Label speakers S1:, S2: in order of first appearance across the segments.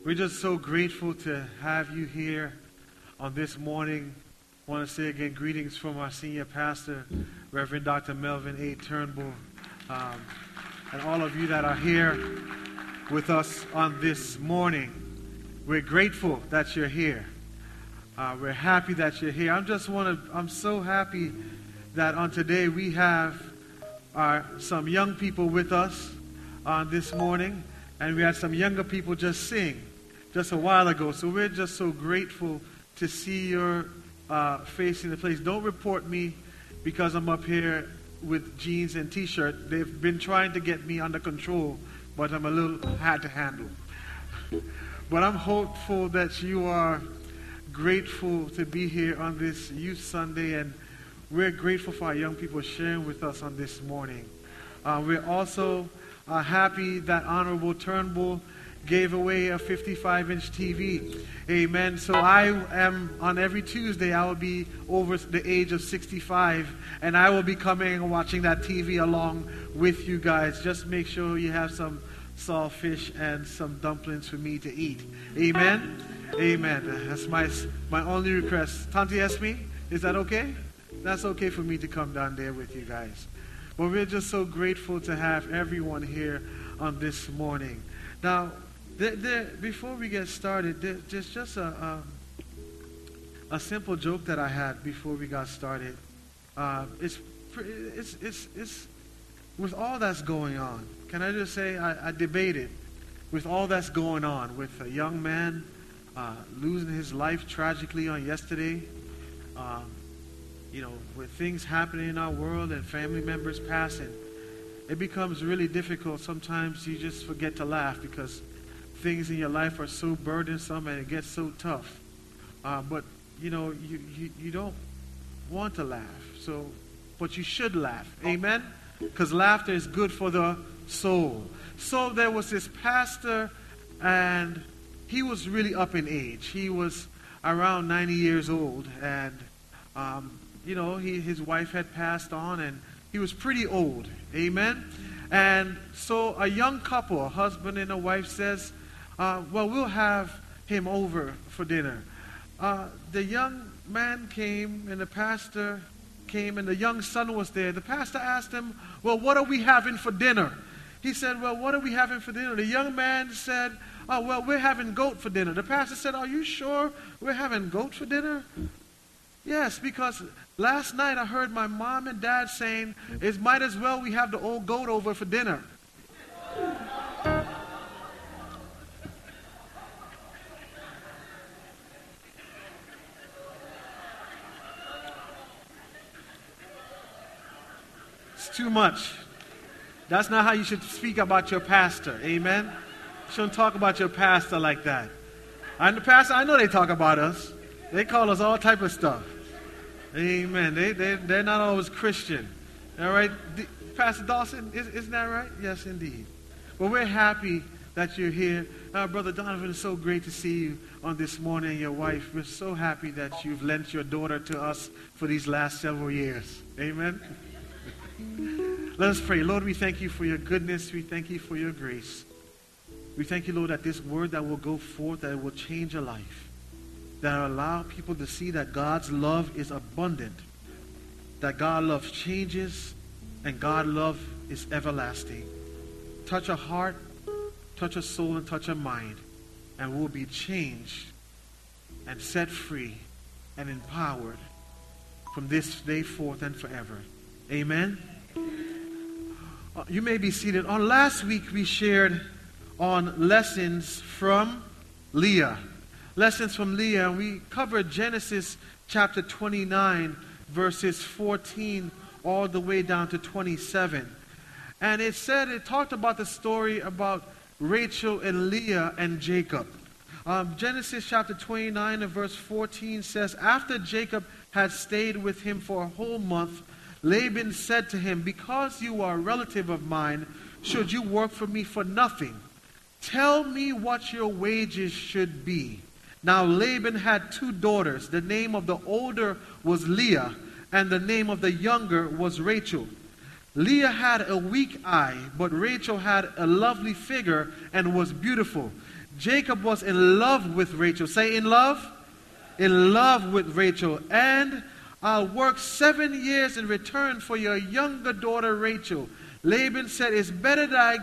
S1: We're just so grateful to have you here on this morning. I want to say again, greetings from our senior pastor, Reverend Dr. Melvin A. Turnbull, and all of you that are here with us on this morning. We're grateful that you're here. We're happy that you're here. I'm so happy that on today we have some young people with us this morning, and we had some younger people just sing just a while ago. So we're just so grateful to see your face in the place. Don't report me because I'm up here with jeans and t-shirt. They've been trying to get me under control, but I'm a little hard to handle. But I'm hopeful that you are grateful to be here on this Youth Sunday, and we're grateful for our young people sharing with us on this morning. We're also happy that Honorable Turnbull gave away a 55-inch TV. Amen. So I am, on every Tuesday, I will be over the age of 65, and I will be coming and watching that TV along with you guys. Just make sure you have some saltfish and some dumplings for me to eat. Amen. Amen. That's my only request. Tanti Esme, is that okay? That's okay for me to come down there with you guys. But we're just so grateful to have everyone here on this morning. Now, before we get started, there's just a simple joke that I had before we got started. It's with all that's going on. Can I just say I debated with all that's going on with a young man losing his life tragically on yesterday. With things happening in our world and family members passing, it becomes really difficult. Sometimes you just forget to laugh because things in your life are so burdensome and it gets so tough. But you don't want to laugh. But you should laugh. Amen? Because laughter is good for the soul. So there was this pastor, and he was really up in age. He was around 90 years old, and his wife had passed on, and he was pretty old. Amen? And so a young couple, a husband and a wife, says, we'll have him over for dinner. The young man came, and the pastor came, and the young son was there. The pastor asked him, well, what are we having for dinner? He said, well, what are we having for dinner? The young man said, we're having goat for dinner. The pastor said, are you sure we're having goat for dinner? Yes, because last night I heard my mom and dad saying, it might as well we have the old goat over for dinner. It's too much. That's not how you should speak about your pastor. Amen? You shouldn't talk about your pastor like that. And the pastor, I know they talk about us. They call us all type of stuff. Amen. They're not always Christian. All right? Pastor Dawson, isn't that right? Yes, indeed. Well, we're happy that you're here. Brother Donovan, it's so great to see you on this morning, and your wife. We're so happy that you've lent your daughter to us for these last several years. Amen? Let us pray. Lord, we thank you for your goodness. We thank you for your grace. We thank you, Lord, that this word that will go forth, that it will change a life. That will allow people to see that God's love is abundant. That God's love changes, and God's love is everlasting. Touch a heart, touch a soul, and touch a mind, and we'll be changed and set free and empowered from this day forth and forever. Amen. You may be seated. On last week we shared on lessons from Leah. Lessons from Leah. We covered Genesis chapter 29, verses 14 all the way down to 27. And it talked about the story about Rachel and Leah and Jacob. Genesis chapter 29 and verse 14 says, after Jacob had stayed with him for a whole month, Laban said to him, because you are a relative of mine, should you work for me for nothing? Tell me what your wages should be. Now Laban had 2 daughters. The name of the older was Leah, and the name of the younger was Rachel. Leah had a weak eye, but Rachel had a lovely figure and was beautiful. Jacob was in love with Rachel. Say in love. In love with Rachel. And I'll work 7 years in return for your younger daughter Rachel. Laban said, it's better I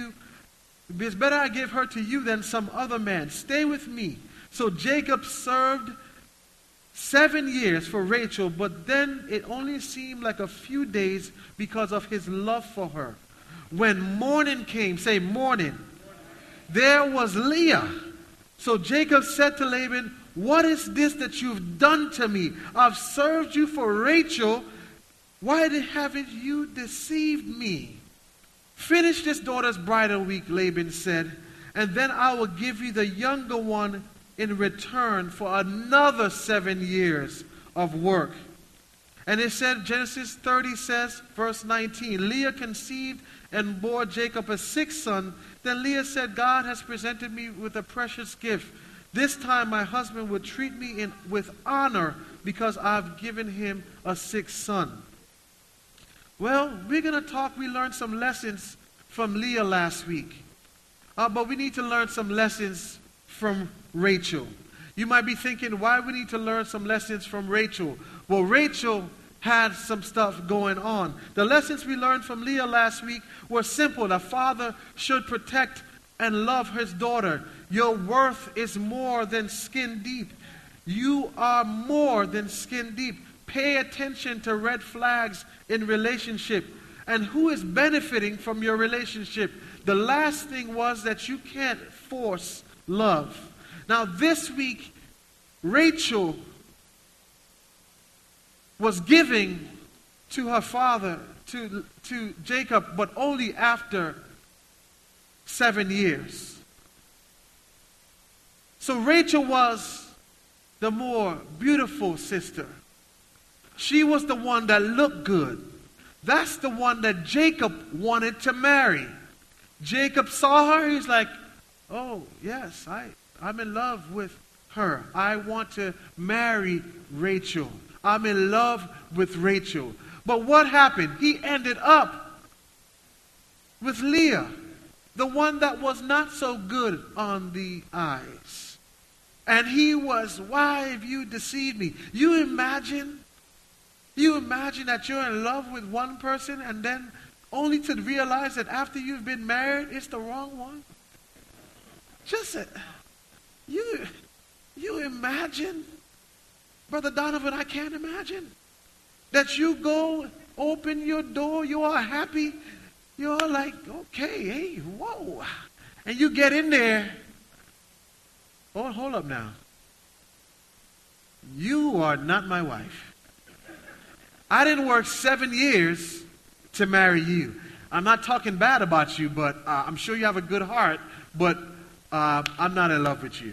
S1: give her to you than some other man. Stay with me. So Jacob served 7 years for Rachel, but then it only seemed like a few days because of his love for her. When morning came, say morning, there was Leah. So Jacob said to Laban, what is this that you've done to me? I've served you for Rachel. Why haven't you deceived me? Finish this daughter's bridal week, Laban said, and then I will give you the younger one in return for another 7 years of work. And it said, Genesis 30 says, verse 19, Leah conceived and bore Jacob a sixth son. Then Leah said, God has presented me with a precious gift. This time my husband will treat me with honor because I've given him a sixth son. Well, we're going to talk. We learned some lessons from Leah last week. But we need to learn some lessons from Rachel. You might be thinking, why we need to learn some lessons from Rachel? Well, Rachel had some stuff going on. The lessons we learned from Leah last week were simple. The father should protect and love his daughter. Your worth is more than skin deep. You are more than skin deep. Pay attention to red flags in relationship and who is benefiting from your relationship. The last thing was that you can't force love. Now this week, Rachel was giving to her father, to Jacob, but only after 7 years. So Rachel was the more beautiful sister. She was the one that looked good. That's the one that Jacob wanted to marry. Jacob saw her. He's like, oh, yes, I'm in love with her. I want to marry Rachel. I'm in love with Rachel. But what happened? He ended up with Leah, the one that was not so good on the eyes. And he was, why have you deceived me? You imagine that you're in love with one person and then only to realize that after you've been married, it's the wrong one? Just, you imagine? Brother Donovan, I can't imagine that you go open your door, you are happy, you're like, okay, hey, whoa. And you get in there. Oh, hold up now. You are not my wife. I didn't work 7 years to marry you. I'm not talking bad about you, but I'm sure you have a good heart, but I'm not in love with you.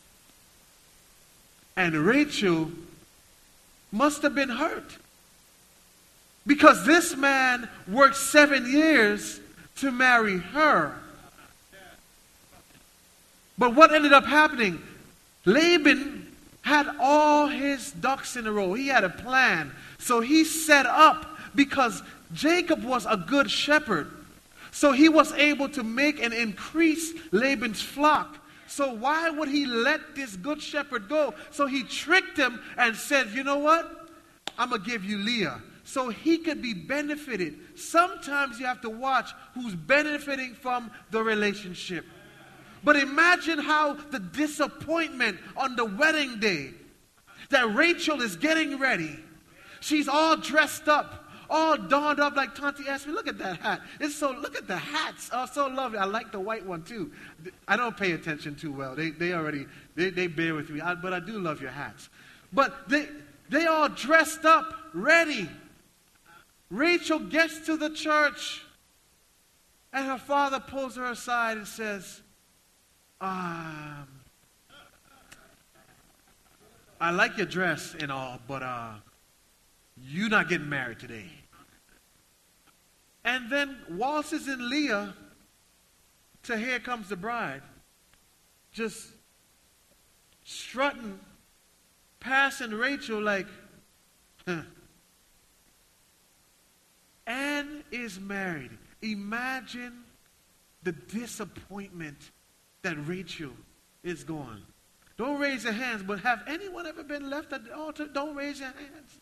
S1: And Rachel must have been hurt. Because this man worked 7 years to marry her. But what ended up happening? Laban had all his ducks in a row. He had a plan. So he set up, because Jacob was a good shepherd. So he was able to make and increase Laban's flock. So why would he let this good shepherd go? So he tricked him and said, you know what? I'm going to give you Leah. So he could be benefited. Sometimes you have to watch who's benefiting from the relationship. But imagine how the disappointment on the wedding day, that Rachel is getting ready. She's all dressed up, all donned up like Tanti asked me. Look at that hat. Look at the hats. Oh, so lovely. I like the white one too. I don't pay attention too well. They bear with me. But I do love your hats. But they all dressed up, ready. Rachel gets to the church, and her father pulls her aside and says, I like your dress and all, but you're not getting married today. And then waltzes in Leah to Here Comes the Bride, just strutting, passing Rachel like, Anne is married. Imagine the disappointment that Rachel is gone? Don't raise your hands, but have anyone ever been left at the altar? Don't raise your hands.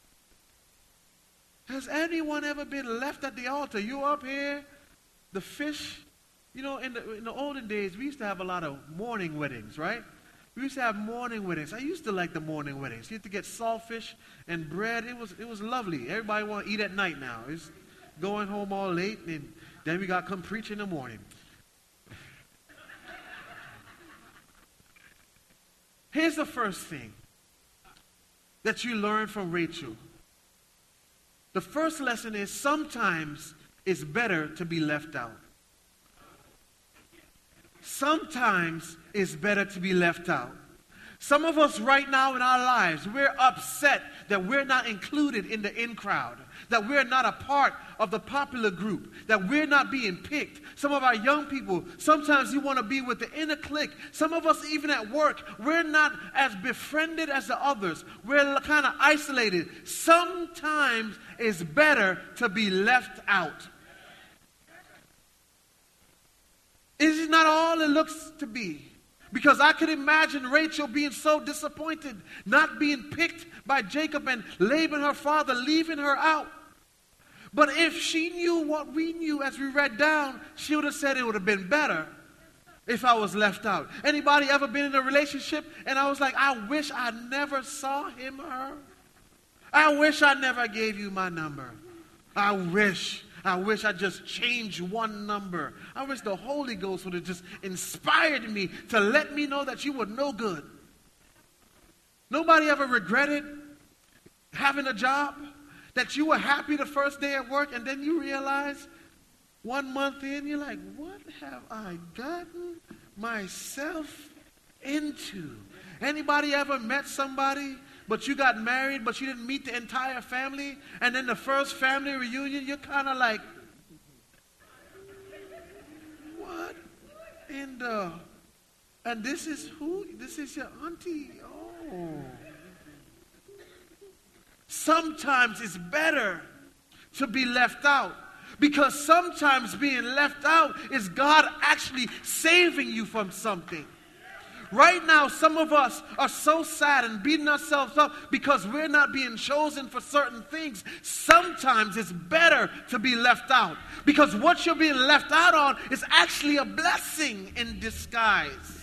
S1: Has anyone ever been left at the altar? You up here, the fish. You know, in the olden days, we used to have a lot of morning weddings, right? We used to have morning weddings. I used to like the morning weddings. You had to get saltfish and bread. It was lovely. Everybody want to eat at night now. It's going home all late, and then we got to come preach in the morning. Here's the first thing that you learn from Rachel. The first lesson is sometimes it's better to be left out. Sometimes it's better to be left out. Some of us right now in our lives, we're upset that we're not included in the in crowd, that we're not a part of the popular group, that we're not being picked. Some of our young people, sometimes you want to be with the inner clique. Some of us, even at work, we're not as befriended as the others. We're kind of isolated. Sometimes it's better to be left out. Is it not all it looks to be? Because I could imagine Rachel being so disappointed, not being picked by Jacob and Laban, her father, leaving her out. But if she knew what we knew as we read down, she would have said it would have been better if I was left out. Anybody ever been in a relationship and I was like, I wish I never saw him or her? I wish I never gave you my number. I wish I just changed one number. I wish the Holy Ghost would have just inspired me to let me know that you were no good. Nobody ever regretted having a job? That you were happy the first day at work and then you realize 1 month in, you're like, what have I gotten myself into? Anybody ever met somebody, but you got married, but you didn't meet the entire family, and then the first family reunion, you're kind of like, what in the, and this is who? This is your auntie. Oh. Sometimes it's better to be left out, because sometimes being left out is God actually saving you from something. Right now, some of us are so sad and beating ourselves up because we're not being chosen for certain things. Sometimes it's better to be left out, because what you're being left out on is actually a blessing in disguise.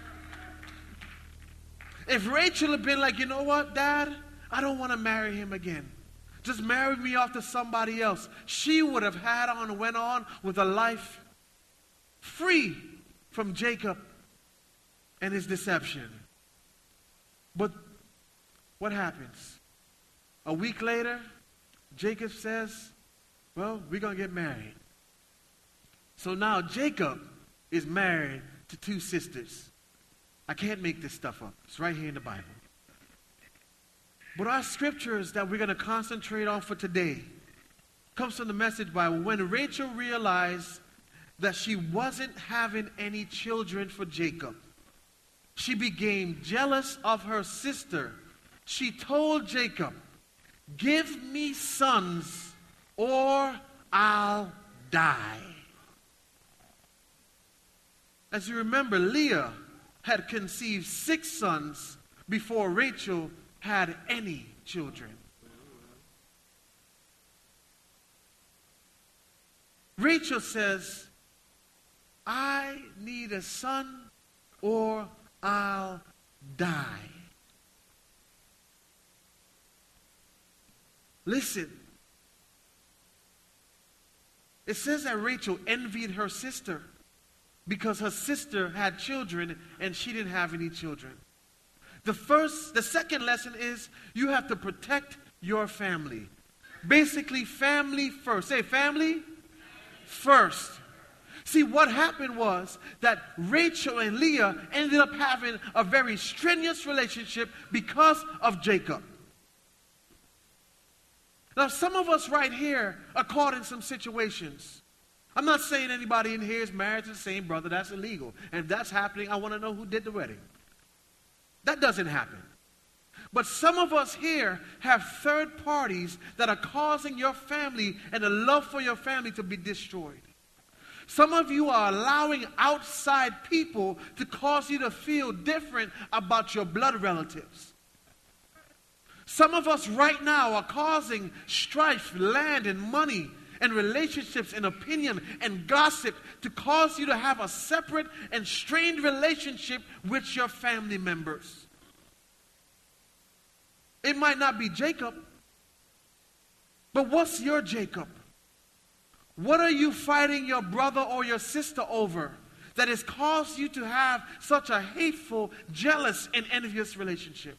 S1: If Rachel had been like, you know what, Dad? I don't want to marry him again. Just marry me off to somebody else. She would have went on with a life free from Jacob and his deception. But what happens? A week later, Jacob says, well, we're going to get married. So now Jacob is married to 2 sisters. I can't make this stuff up. It's right here in the Bible. But our scriptures that we're going to concentrate on for today comes from the Message Bible. When Rachel realized that she wasn't having any children for Jacob, she became jealous of her sister. She told Jacob, give me sons or I'll die. As you remember, Leah had conceived 6 sons before Rachel had any children. Rachel says, I need a son or I'll die. Listen. It says that Rachel envied her sister because her sister had children and she didn't have any children. The second lesson is you have to protect your family. Basically, family first. Say family first. See, what happened was that Rachel and Leah ended up having a very strenuous relationship because of Jacob. Now, some of us right here are caught in some situations. I'm not saying anybody in here is married to the same brother. That's illegal. And if that's happening, I want to know who did the wedding. That doesn't happen. But some of us here have third parties that are causing your family and the love for your family to be destroyed. Some of you are allowing outside people to cause you to feel different about your blood relatives. Some of us right now are causing strife, land, and money, and relationships, and opinion, and gossip to cause you to have a separate and strained relationship with your family members. It might not be Jacob, but what's your Jacob? What are you fighting your brother or your sister over that has caused you to have such a hateful, jealous, and envious relationship?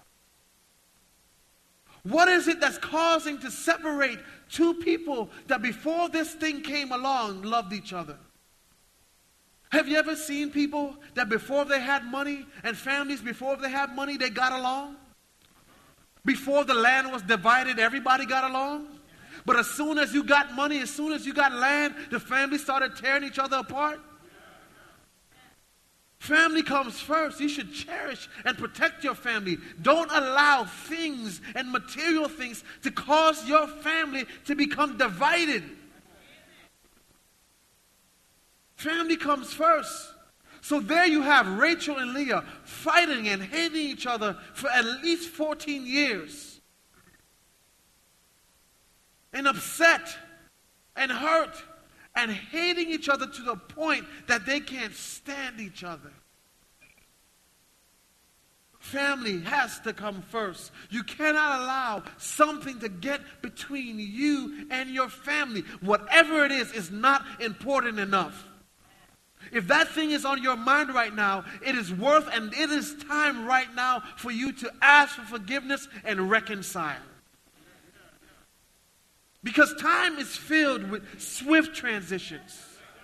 S1: What is it that's causing to separate two people that before this thing came along loved each other? Have you ever seen people that before they had money, and families before they had money, they got along? Before the land was divided, everybody got along? But as soon as you got money, as soon as you got land, the family started tearing each other apart? Family comes first. You should cherish and protect your family. Don't allow things and material things to cause your family to become divided. Family comes first. So there you have Rachel and Leah fighting and hating each other for at least 14 years. And upset and hurt and hating each other to the point that they can't stand each other. Family has to come first. You cannot allow something to get between you and your family. Whatever it is not important enough. If that thing is on your mind right now, it is worth and it is time right now for you to ask for forgiveness and reconcile. Because time is filled with swift transitions.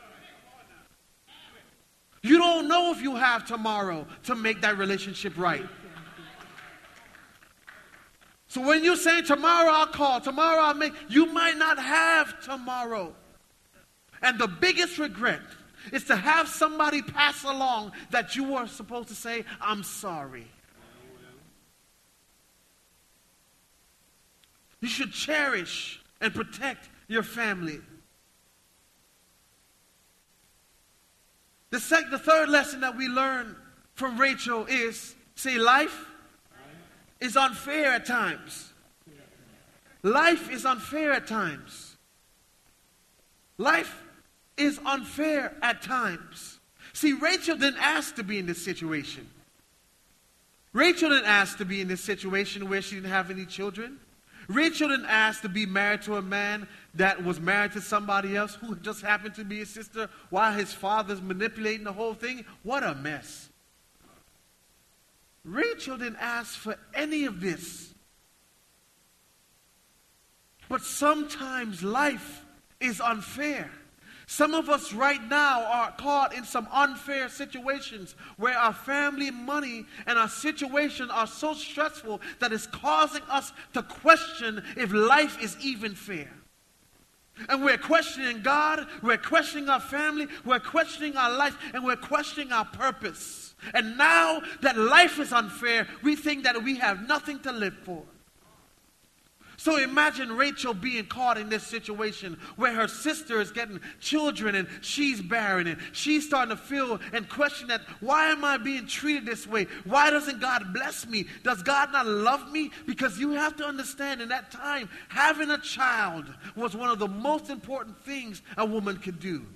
S1: You don't know if you have tomorrow to make that relationship right. So when you say tomorrow I'll call, tomorrow I'll make, you might not have tomorrow. And the biggest regret is to have somebody pass along that you were supposed to say, I'm sorry. You should cherish and protect your family. The third lesson that we learn from Rachel is, say, life is unfair at times. Life is unfair at times. Life is unfair at times. See, Rachel didn't ask to be in this situation. Rachel didn't ask to be in this situation where she didn't have any children. Rachel didn't ask to be married to a man that was married to somebody else who just happened to be his sister while his father's manipulating the whole thing. What a mess. Rachel didn't ask for any of this. But sometimes life is unfair. Some of us right now are caught in some unfair situations where our family, money, and our situation are so stressful that it's causing us to question if life is even fair. And we're questioning God, we're questioning our family, we're questioning our life, and we're questioning our purpose. And now that life is unfair, we think that we have nothing to live for. So imagine Rachel being caught in this situation where her sister is getting children and she's barren and she's starting to feel and question that, why am I being treated this way? Why doesn't God bless me? Does God not love me? Because you have to understand, in that time, having a child was one of the most important things a woman could do.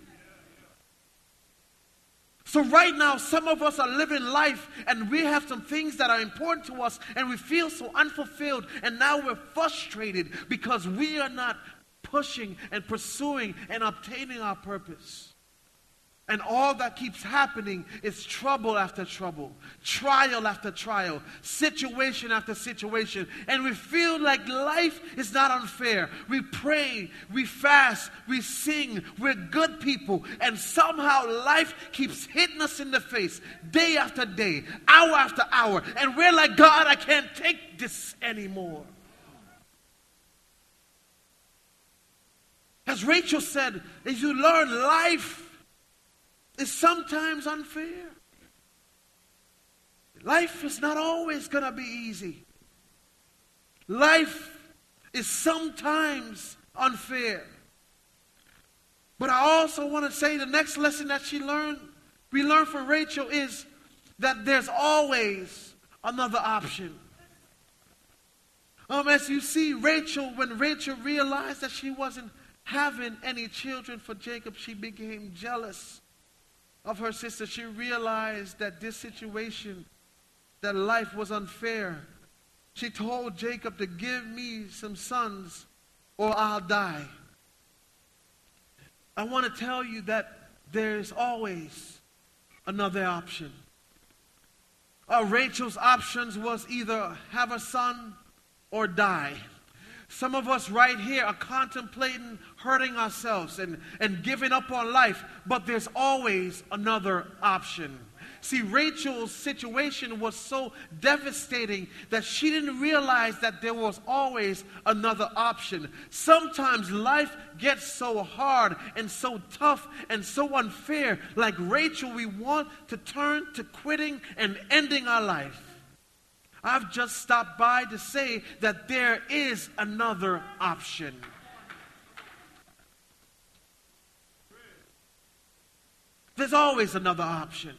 S1: So right now, some of us are living life and we have some things that are important to us and we feel so unfulfilled, and now we're frustrated because we are not pushing and pursuing and obtaining our purpose. And all that keeps happening is trouble after trouble, trial after trial, situation after situation. And we feel like life is not unfair. We pray, we fast, we sing, we're good people. And somehow life keeps hitting us in the face day after day, hour after hour. And we're like, God, I can't take this anymore. As Rachel said, as you learn, life is sometimes unfair. Life is not always going to be easy. Life is sometimes unfair. But I also want to say the next lesson that we learned from Rachel is that there's always another option. As you see, when Rachel realized that she wasn't having any children for Jacob, she became jealous of her sister. She realized that this situation, that life was unfair. She told Jacob to give me some sons or I'll die. I want to tell you that there's always another option. Rachel's options was either have a son or die. Some of us right here are contemplating hurting ourselves and giving up on life, but there's always another option. See, Rachel's situation was so devastating that she didn't realize that there was always another option. Sometimes life gets so hard and so tough and so unfair. Like Rachel, we want to turn to quitting and ending our life. I've just stopped by to say that there is another option. There's always another option.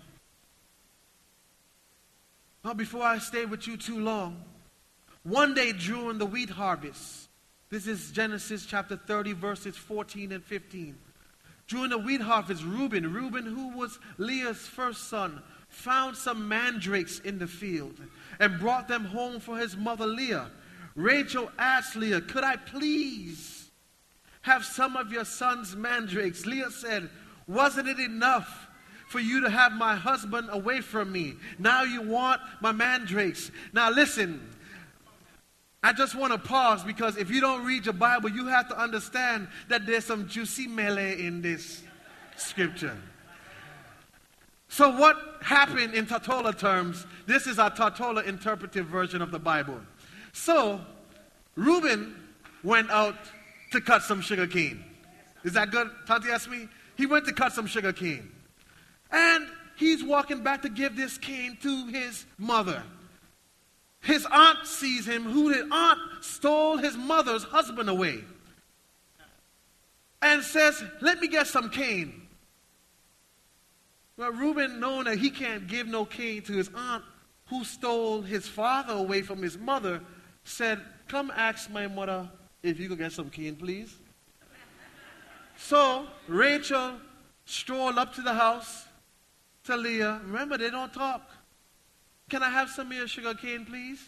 S1: Well, before I stay with you too long, one day during the wheat harvest, this is Genesis chapter 30, verses 14 and 15. During the wheat harvest, Reuben, who was Leah's first son, found some mandrakes in the field and brought them home for his mother Leah. Rachel asked Leah, "Could I please have some of your son's mandrakes?" Leah said, "Wasn't it enough for you to have my husband away from me? Now you want my mandrakes." Now listen, I just want to pause because if you don't read your Bible, you have to understand that there's some juicy melee in this scripture. So what happened in Tortola terms? This is our Tortola interpretive version of the Bible. So Reuben went out to cut some sugar cane. Is that good, Tanti Esme? He went to cut some sugar cane. And he's walking back to give this cane to his mother. His aunt sees him, who the aunt stole his mother's husband away. And says, "Let me get some cane." Well, Reuben, knowing that he can't give no cane to his aunt, who stole his father away from his mother, said, "Come ask my mother if you could get some cane, please." So Rachel strolled up to the house to Leah. Remember, they don't talk. "Can I have some of your sugar cane, please?"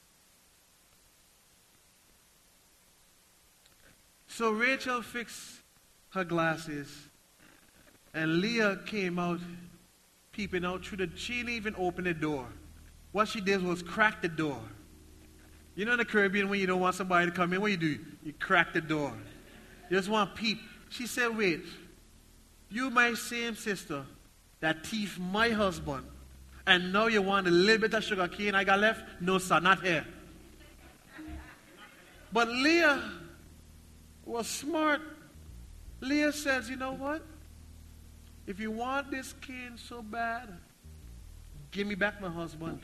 S1: So Rachel fixed her glasses, and Leah came out, peeping out through she didn't even open the door. What she did was crack the door. You know in the Caribbean when you don't want somebody to come in, what do? You crack the door. You just want to peep. She said, "Wait, you my same sister that thief my husband, and now you want a little bit of sugar cane I got left? No, sir, not here." But Leah was smart. Leah says, "You know what? If you want this cane so bad, give me back my husband."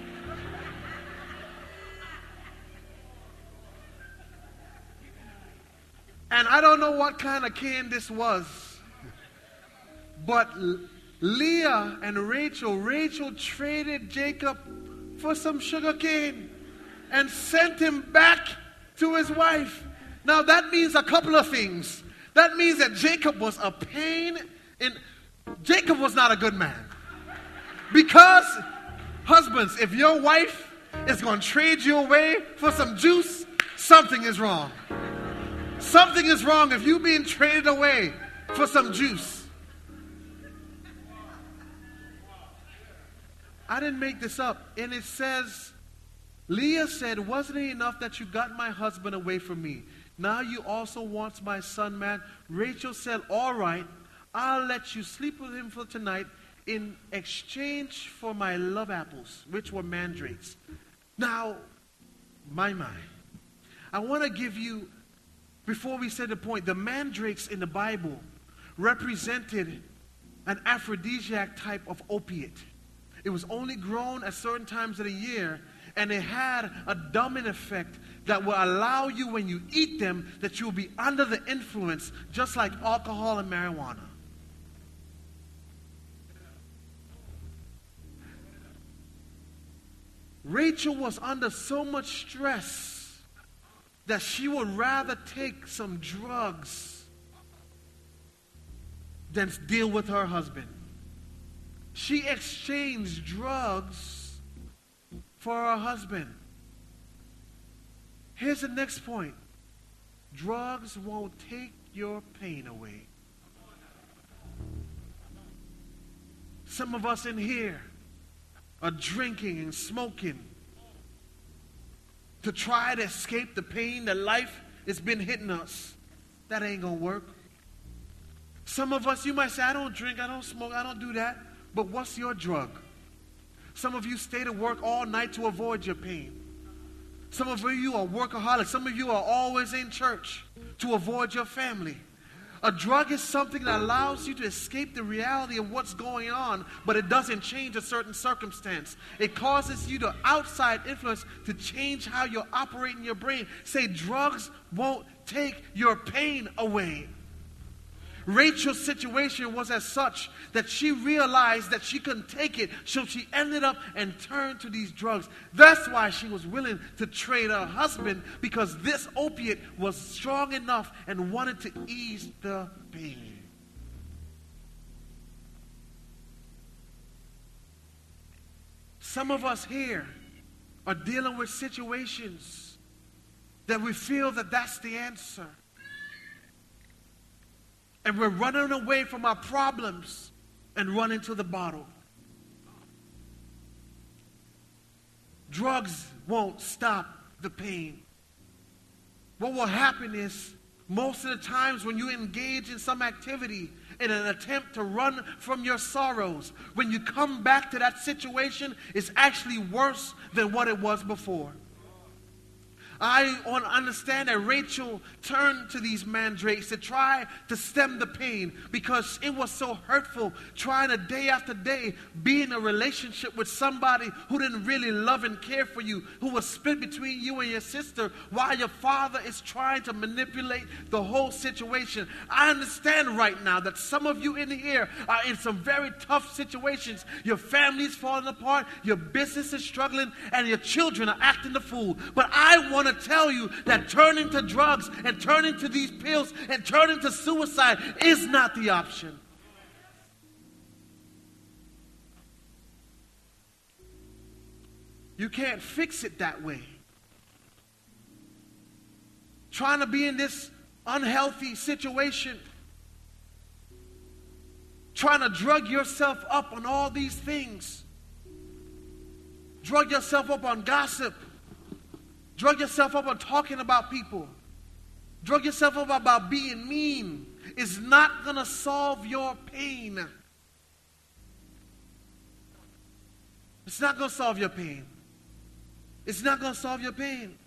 S1: And I don't know what kind of cane this was, but Leah and Rachel traded Jacob for some sugar cane and sent him back to his wife. Now that means a couple of things. That means that Jacob was a pain Jacob was not a good man. Because, husbands, if your wife is going to trade you away for some juice, something is wrong. Something is wrong if you're being traded away for some juice. I didn't make this up. And it says, Leah said, "Wasn't it enough that you got my husband away from me? Now you also want my son, man." Rachel said, "All right, I'll let you sleep with him for tonight in exchange for my love apples," which were mandrakes. Now, my. I want to give you, before we say the point, the mandrakes in the Bible represented an aphrodisiac type of opiate. It was only grown at certain times of the year, And it had a dumbing effect that will allow you, when you eat them, that you'll be under the influence, just like alcohol and marijuana. Rachel was under so much stress that she would rather take some drugs than deal with her husband. She exchanged drugs for her husband. Here's the next point. Drugs won't take your pain away. Some of us in here are drinking and smoking to try to escape the pain that life has been hitting us. That ain't gonna work. Some of us, you might say, I don't drink, I don't smoke, I don't do that. But what's your drug? Some of you stay to work all night to avoid your pain. Some of you are workaholics. Some of you are always in church to avoid your family. A drug is something that allows you to escape the reality of what's going on, but it doesn't change a certain circumstance. It causes you to outside influence to change how you're operating your brain. Say, drugs won't take your pain away. Rachel's situation was as such that she realized that she couldn't take it, so she ended up and turned to these drugs. That's why she was willing to trade her husband, because this opiate was strong enough and wanted to ease the pain. Some of us here are dealing with situations that we feel that that's the answer. And we're running away from our problems and running to the bottle. Drugs won't stop the pain. What will happen is, most of the times when you engage in some activity in an attempt to run from your sorrows, when you come back to that situation, it's actually worse than what it was before. I want to understand that Rachel turned to these mandrakes to try to stem the pain, because it was so hurtful trying to day after day be in a relationship with somebody who didn't really love and care for you, who was split between you and your sister while your father is trying to manipulate the whole situation. I understand right now that some of you in here are in some very tough situations. Your family's falling apart, your business is struggling, and your children are acting the fool. But I want to tell you that turning to drugs and turning to these pills and turning to suicide is not the option. You can't fix it that way. Trying to be in this unhealthy situation, trying to drug yourself up on all these things, drug yourself up on gossip, drug yourself up on talking about people, drug yourself up about being mean, is not going to solve your pain. It's not going to solve your pain. It's not going to solve your pain.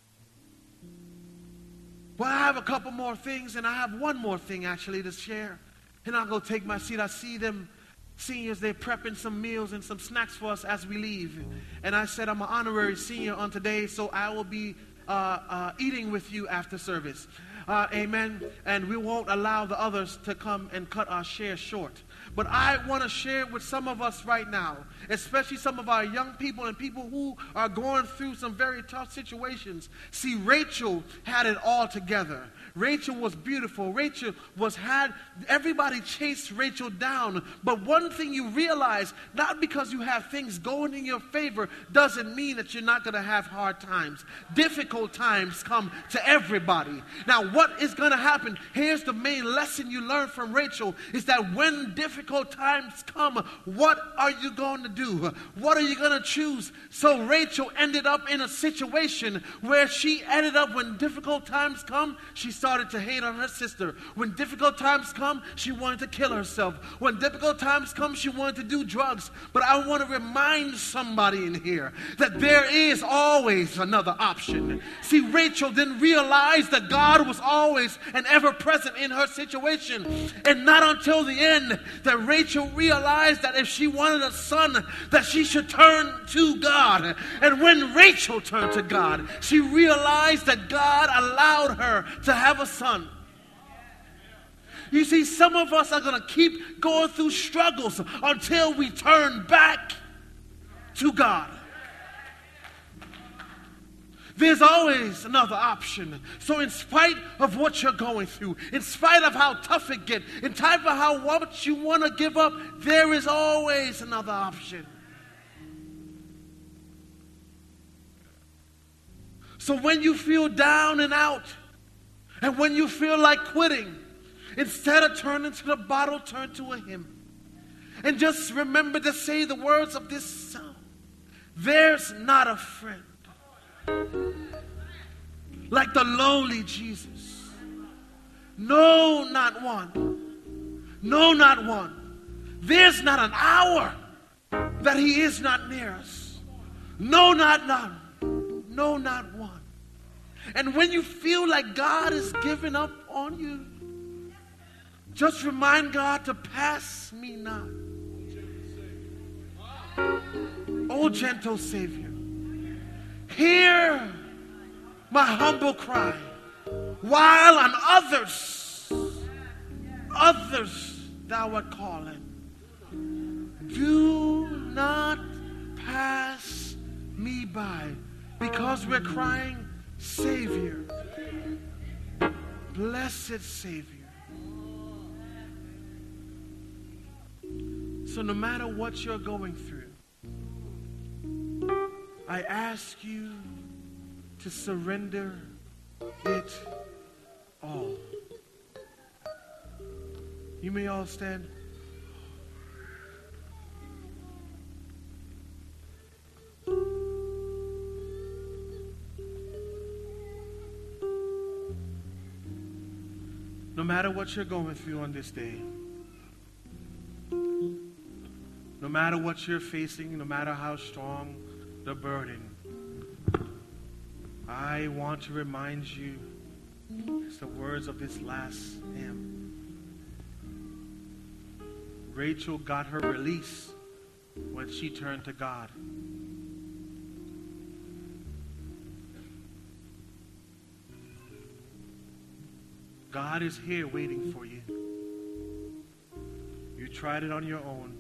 S1: Well, I have a couple more things, and I have one more thing actually to share. And I'll go take my seat. I see them, seniors, they're prepping some meals and some snacks for us as we leave. And I said I'm an honorary senior on today, so I will be eating with you after service. Amen. And we won't allow the others to come and cut our share short. But I want to share with some of us right now, especially some of our young people and people who are going through some very tough situations. See, Rachel had it all together. Rachel was beautiful. Everybody chased Rachel down. But one thing you realize, not because you have things going in your favor doesn't mean that you're not going to have hard times. Difficult times come to everybody. Now, what is going to happen? Here's the main lesson you learn from Rachel, is that when difficult times come, what are you going to do? What are you going to choose? So Rachel ended up in a situation where she ended up, when difficult times come, she started to hate on her sister. When difficult times come, she wanted to kill herself. When difficult times come, she wanted to do drugs. But I want to remind somebody in here that there is always another option. See, Rachel didn't realize that God was always and ever present in her situation. And not until the end that Rachel realized that if she wanted a son, that she should turn to God. And when Rachel turned to God, she realized that God allowed her to have a son. You see, some of us are going to keep going through struggles until we turn back to God. There's always another option. So in spite of what you're going through, in spite of how tough it gets, in spite of how much you want to give up, there is always another option. So when you feel down and out, and when you feel like quitting, instead of turning to the bottle, turn to a hymn. And just remember to say the words of this song. There's not a friend like the lowly Jesus. No, not one. No, not one. There's not an hour that he is not near us. No, not none. No, not one. And when you feel like God is giving up on you, just remind God to pass me not. Oh, gentle Savior, hear my humble cry, while on others thou art calling. Do not pass me by, because we're crying, Savior, blessed Savior. So no matter what you're going through, I ask you to surrender it all. You may all stand. No matter what you're going through on this day, no matter what you're facing, no matter how strong the burden, I want to remind you, it's the words of this last hymn. Rachel got her release when she turned to God. God is here waiting for you. You tried it on your own.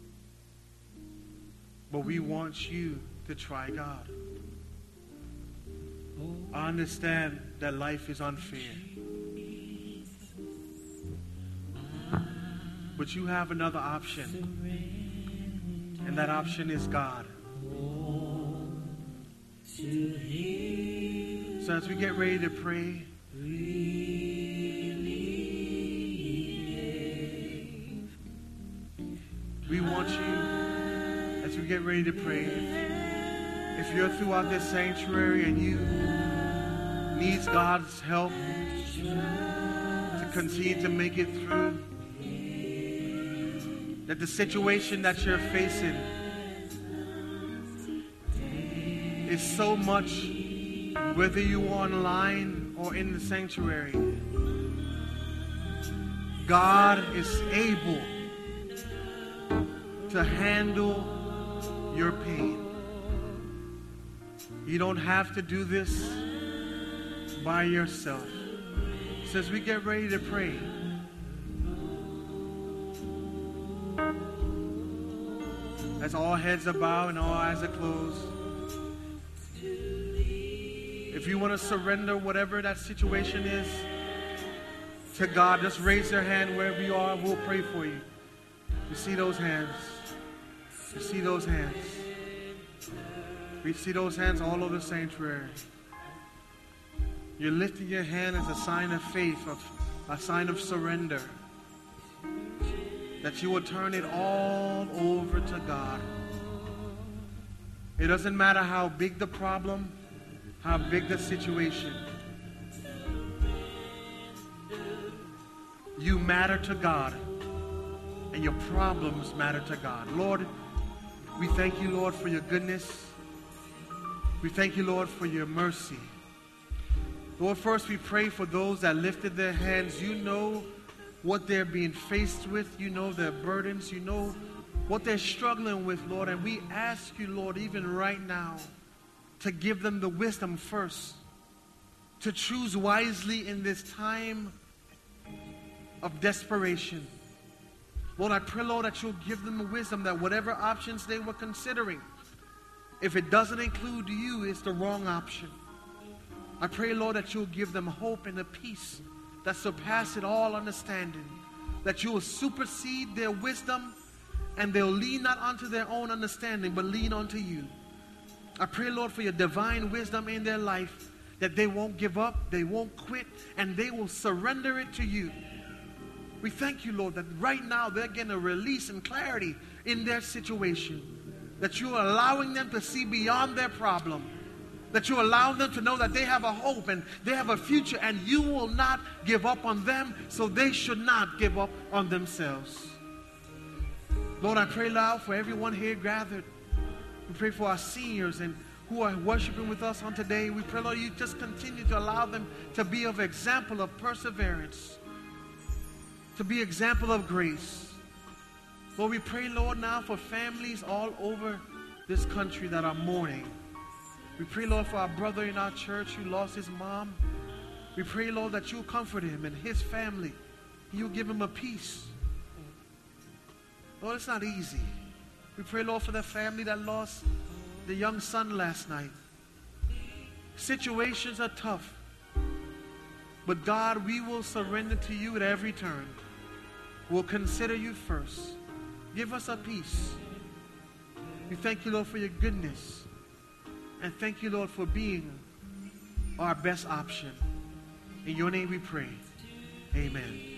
S1: But we want you to try God. I understand that life is unfair. But you have another option. And that option is God. So as we get ready to pray, we want you, as we get ready to pray, if you're throughout this sanctuary and you need God's help to continue to make it through, that the situation that you're facing is so much, whether you're online or in the sanctuary, God is able to handle your pain. You don't have to do this by yourself. So as we get ready to pray, as all heads are bowed and all eyes are closed, if you want to surrender whatever that situation is to God, just raise your hand wherever you are. We'll pray for you. You see those hands? You see those hands? We see those hands all over the sanctuary. You're lifting your hand as a sign of faith, a sign of surrender. That you will turn it all over to God. It doesn't matter how big the problem, how big the situation. You matter to God, and your problems matter to God. Lord, we thank you, Lord, for your goodness. We thank you, Lord, for your mercy. Lord, first we pray for those that lifted their hands. You know what they're being faced with. You know their burdens. You know what they're struggling with, Lord. And we ask you, Lord, even right now, to give them the wisdom first, to choose wisely in this time of desperation. Lord, I pray, Lord, that you'll give them the wisdom that whatever options they were considering, if it doesn't include you, it's the wrong option. I pray, Lord, that you'll give them hope and a peace that surpasses all understanding, that you will supersede their wisdom and they'll lean not onto their own understanding, but lean onto you. I pray, Lord, for your divine wisdom in their life, that they won't give up, they won't quit, and they will surrender it to you. We thank you, Lord, that right now they're getting a release and clarity in their situation, that you're allowing them to see beyond their problem, that you allow them to know that they have a hope and they have a future, and you will not give up on them, so they should not give up on themselves. Lord, I pray now for everyone here gathered. We pray for our seniors and who are worshiping with us on today. We pray, Lord, you just continue to allow them to be of example of perseverance, to be example of grace. Lord, we pray, Lord, now for families all over this country that are mourning. We pray, Lord, for our brother in our church who lost his mom. We pray, Lord, that you'll comfort him and his family. You'll give him a peace. Lord, it's not easy. We pray, Lord, for the family that lost the young son last night. Situations are tough. But God, we will surrender to you at every turn. We'll consider you first. Give us a peace. We thank you, Lord, for your goodness. And thank you, Lord, for being our best option. In your name we pray. Amen.